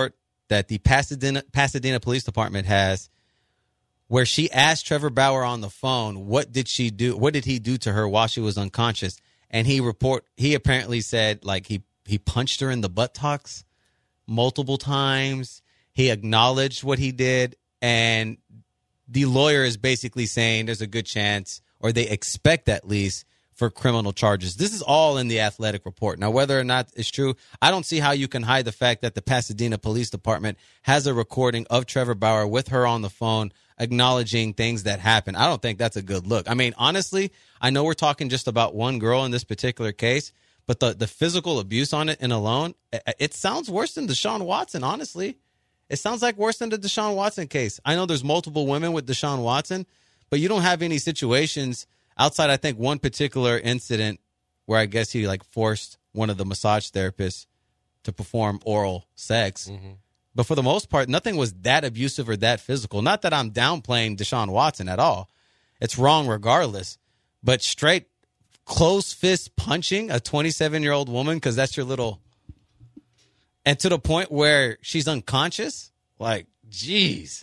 that the Pasadena, Pasadena Police Department has, where she asked Trevor Bauer on the phone, what did she do? What did he do to her while she was unconscious? And he report he apparently said like he, he punched her in the buttocks multiple times. He acknowledged what he did. And the lawyer is basically saying there's a good chance, or they expect at least, for criminal charges. This is all in the Athletic report. Now, whether or not it's true, I don't see how you can hide the fact that the Pasadena Police Department has a recording of Trevor Bauer with her on the phone acknowledging things that happened. I don't think that's a good look. I mean, honestly, I know we're talking just about one girl in this particular case, but the, the physical abuse on it and alone, it, it sounds worse than Deshaun Watson, honestly. It sounds like worse than the Deshaun Watson case. I know there's multiple women with Deshaun Watson, but you don't have any situations outside, I think, one particular incident where I guess he like forced one of the massage therapists to perform oral sex. Mm-hmm. But for the most part, nothing was that abusive or that physical. Not that I'm downplaying Deshaun Watson at all. It's wrong regardless. But straight close fist punching a twenty-seven-year-old woman because that's your little... And to the point where she's unconscious? Like, geez.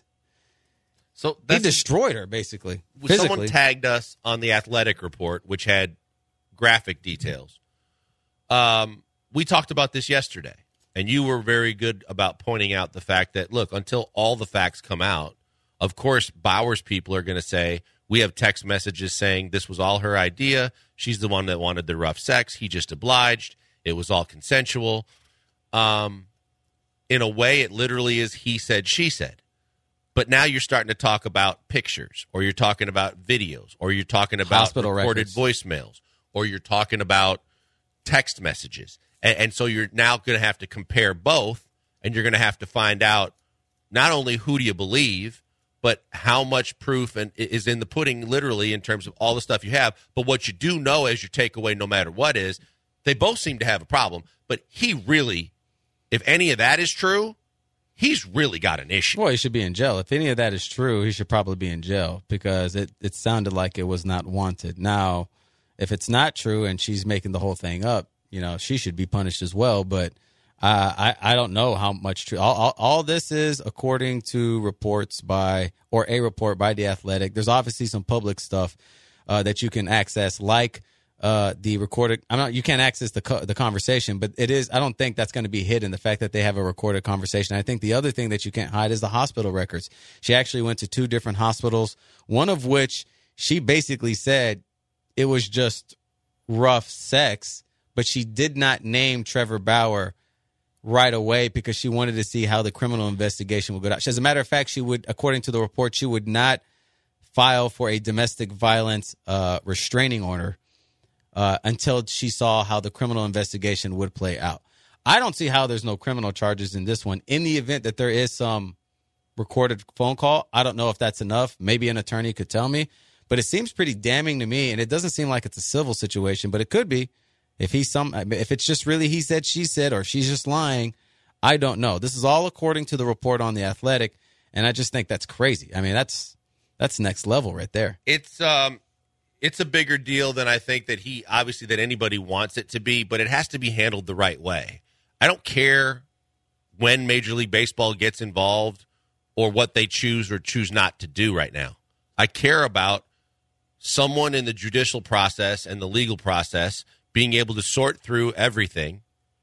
So he destroyed her, basically. Physically. Someone tagged us on the Athletic report, which had graphic details. Um, we talked about this yesterday, and you were very good about pointing out the fact that, look, until all the facts come out, of course, Bauer's people are going to say, we have text messages saying this was all her idea. She's the one that wanted the rough sex. He just obliged. It was all consensual. Um, in a way, it literally is he said, she said. But now you're starting to talk about pictures, or you're talking about videos, or you're talking about hospital recorded records, voicemails, or you're talking about text messages. And, and so you're now going to have to compare both, and you're going to have to find out not only who do you believe, but how much proof and, is in the pudding, literally, in terms of all the stuff you have. But what you do know as your takeaway, no matter what, is they both seem to have a problem. But he really, if any of that is true, he's really got an issue. Well, he should be in jail. If any of that is true, he should probably be in jail because it, it sounded like it was not wanted. Now, if it's not true and she's making the whole thing up, you know, she should be punished as well. But uh, I, I don't know how much true. All, all, all this is according to reports by, or a report by The Athletic. There's obviously some public stuff uh, that you can access, like Uh, the recorded, I'm not, you can't access the co- the conversation, but it is, I don't think that's going to be hidden, the fact that they have a recorded conversation. I think the other thing that you can't hide is the hospital records. She actually went to two different hospitals, one of which she basically said it was just rough sex, but she did not name Trevor Bauer right away because she wanted to see how the criminal investigation would go down. As a matter of fact, she would, according to the report, she would not file for a domestic violence uh, restraining order Uh, until she saw how the criminal investigation would play out. I don't see how there's no criminal charges in this one. In the event that there is some recorded phone call, I don't know if that's enough. Maybe an attorney could tell me. But it seems pretty damning to me, and it doesn't seem like it's a civil situation, but it could be. If he's some, if it's just really he said, she said, or she's just lying, I don't know. This is all according to the report on The Athletic, and I just think that's crazy. I mean, that's that's next level right there. It's um. It's a bigger deal than I think that he, obviously, that anybody wants it to be, but it has to be handled the right way. I don't care when Major League Baseball gets involved or what they choose or choose not to do right now. I care about someone in the judicial process and the legal process being able to sort through everything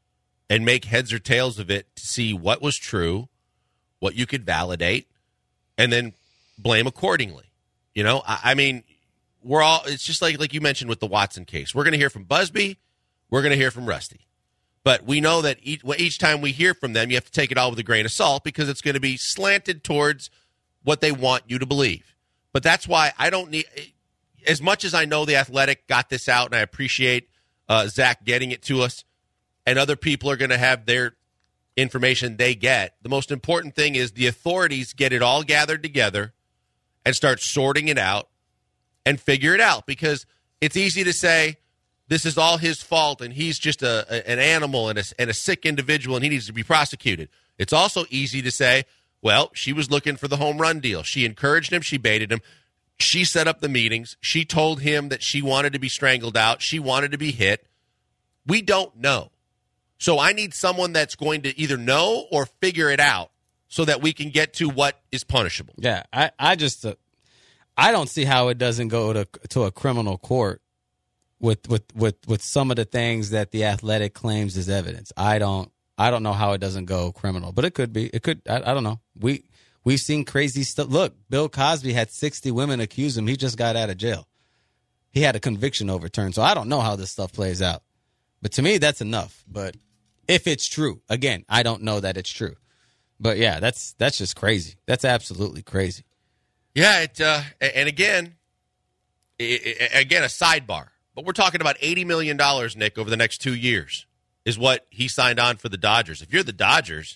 and make heads or tails of it to see what was true, what you could validate, and then blame accordingly. You know, I, I mean... We're all, it's just like like you mentioned with the Watson case. We're going to hear from Busby. We're going to hear from Rusty. But we know that each, each time we hear from them, you have to take it all with a grain of salt because it's going to be slanted towards what they want you to believe. But that's why I don't need, as much as I know The Athletic got this out, and I appreciate uh, Zach getting it to us, and other people are going to have their information they get, the most important thing is the authorities get it all gathered together and start sorting it out and figure it out, because it's easy to say this is all his fault and he's just a, a an animal and a, and a sick individual and he needs to be prosecuted. It's also easy to say, well, she was looking for the home run deal. She encouraged him. She baited him. She set up the meetings. She told him that she wanted to be strangled out. She wanted to be hit. We don't know. So I need someone that's going to either know or figure it out so that we can get to what is punishable. Yeah, I, I just uh, I don't see how it doesn't go to to a criminal court with with with with some of the things that the Athletic claims as evidence. I don't I don't know how it doesn't go criminal, but it could be. It could. I, I don't know. We we've seen crazy stuff. Look, Bill Cosby had sixty women accuse him. He just got out of jail. He had a conviction overturned. So I don't know how this stuff plays out. But to me, that's enough. But if it's true, again, I don't know that it's true. But yeah, that's that's just crazy. That's absolutely crazy. Yeah, it uh, and again, it, it, again a sidebar. But we're talking about eighty million dollars, Nick, over the next two years is what he signed on for the Dodgers. If you're the Dodgers,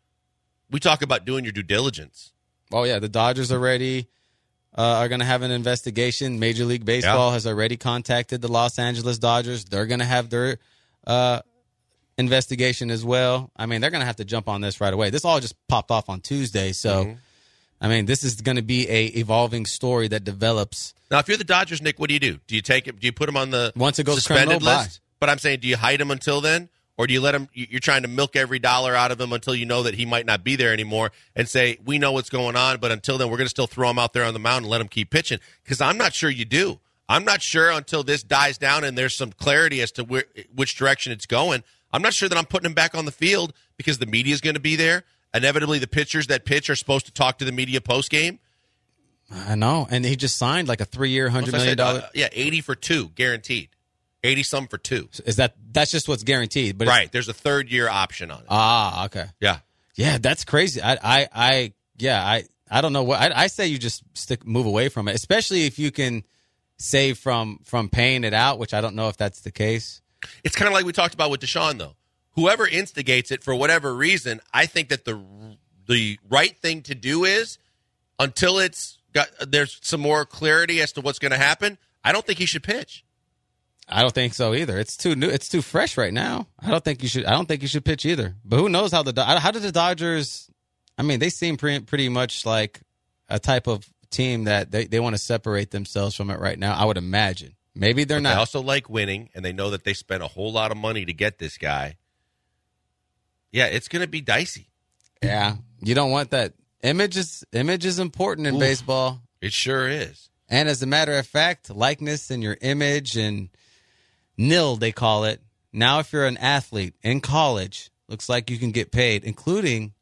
we talk about doing your due diligence. Oh, yeah, the Dodgers already uh, are going to have an investigation. Major League Baseball yeah. has already contacted the Los Angeles Dodgers. They're going to have their uh, investigation as well. I mean, they're going to have to jump on this right away. This all just popped off on Tuesday, so... Mm-hmm. I mean, this is going to be a evolving story that develops. Now, if you're the Dodgers, Nick, what do you do? Do you take it? Do you put him on the Once it goes suspended criminal, list? Bye. But I'm saying, do you hide him until then, or do you let him? You're trying to milk every dollar out of him until you know that he might not be there anymore, and say we know what's going on, but until then, we're going to still throw him out there on the mound and let him keep pitching. Because I'm not sure you do. I'm not sure until this dies down and there's some clarity as to where, which direction it's going. I'm not sure that I'm putting him back on the field because the media is going to be there. Inevitably, the pitchers that pitch are supposed to talk to the media post game. I know, and he just signed like a three-year, hundred million dollars. Uh, yeah, eighty for two, guaranteed. Eighty some for two. Is that that's just what's guaranteed? But right, there's a third year option on it. Ah, okay. Yeah, yeah, that's crazy. I, I, I yeah, I, I don't know what I, I say. You just stick, move away from it, especially if you can save from from paying it out, which I don't know if that's the case. It's kind of like we talked about with Deshaun, though. Whoever instigates it for whatever reason, I think that the the right thing to do is until it's got there's some more clarity as to what's going to happen. I don't think he should pitch. I don't think so either. It's too new. It's too fresh right now. I don't think you should. I don't think you should pitch either. But who knows how the how did the Dodgers? I mean, they seem pretty pretty much like a type of team that they, they want to separate themselves from it right now. I would imagine. Maybe they're but not. They also like winning, and they know that they spent a whole lot of money to get this guy. Yeah, it's going to be dicey. Yeah, you don't want that. Image is image is important in Oof, baseball. It sure is. And as a matter of fact, likeness in your image and nil, they call it. Now, if you're an athlete in college, looks like you can get paid, including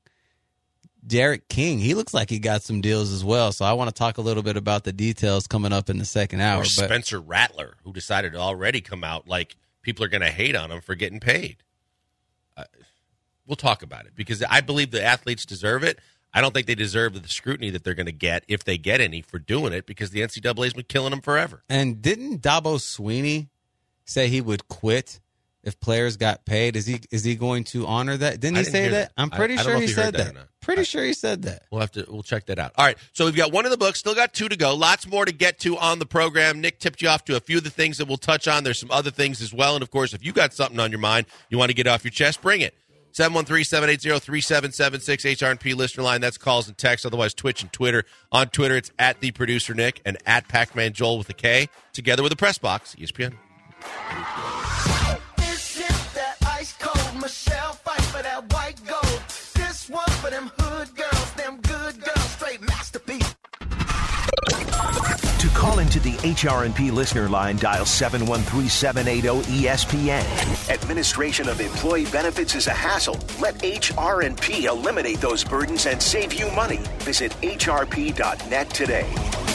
Derek King. He looks like he got some deals as well. So I want to talk a little bit about the details coming up in the second hour. Or but Spencer Rattler, who decided to already come out like people are going to hate on him for getting paid. Uh, we'll talk about it because I believe the athletes deserve it. I don't think they deserve the scrutiny that they're going to get, if they get any, for doing it because the N C double A has been killing them forever. And didn't Dabo Sweeney say he would quit if players got paid? Is he is he going to honor that? Didn't he didn't say that? that? I'm pretty I, sure I he, he said that. that. Pretty I, sure he said that. We'll have to we'll check that out. All right, so we've got one in the book, still got two to go. Lots more to get to on the program. Nick tipped you off to a few of the things that we'll touch on. There's some other things as well, and of course, if you got something on your mind you want to get off your chest, bring it. seven one three, seven eight zero, three seven seven six, H R and P listener line. That's calls and texts. Otherwise, Twitch and Twitter. On Twitter, it's at the producer Nick and at Pac-Man Joel with a K, together with the press box, E S P N. This is that ice cold Michelle fight for that white gold. This one for them hood girls, them good girls, straight masterpiece. To call into the H R and P listener line, dial seven one three, seven eight zero, E S P N. Administration of employee benefits is a hassle. Let H R and P eliminate those burdens and save you money. Visit H R P dot net today.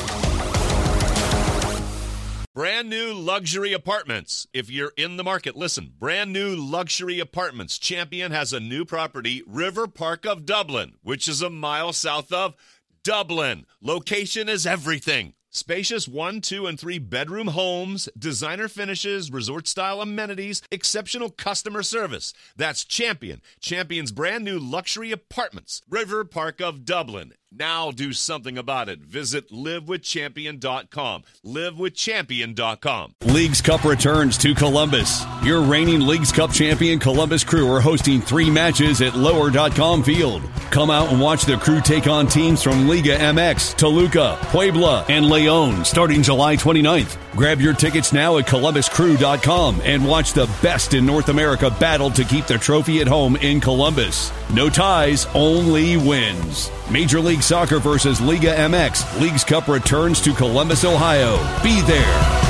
Brand new luxury apartments. If you're in the market, listen. Brand new luxury apartments. Champion has a new property, River Park of Dublin, which is a mile south of Dublin. Location is everything. Spacious one, two, and three bedroom homes, designer finishes, resort-style amenities, exceptional customer service. That's Champion. Champion's brand new luxury apartments. River Park of Dublin. Now do something about it. Visit live with champion dot com. live with champion dot com. Leagues Cup returns to Columbus. Your reigning Leagues Cup champion Columbus Crew are hosting three matches at lower dot com field. Come out and watch the Crew take on teams from Liga M X, Toluca, Puebla, and León starting July twenty-ninth. Grab your tickets now at Columbus Crew dot com and watch the best in North America battle to keep the trophy at home in Columbus. No ties, only wins. Major League Soccer versus Liga M X. Leagues Cup returns to Columbus, Ohio. Be there.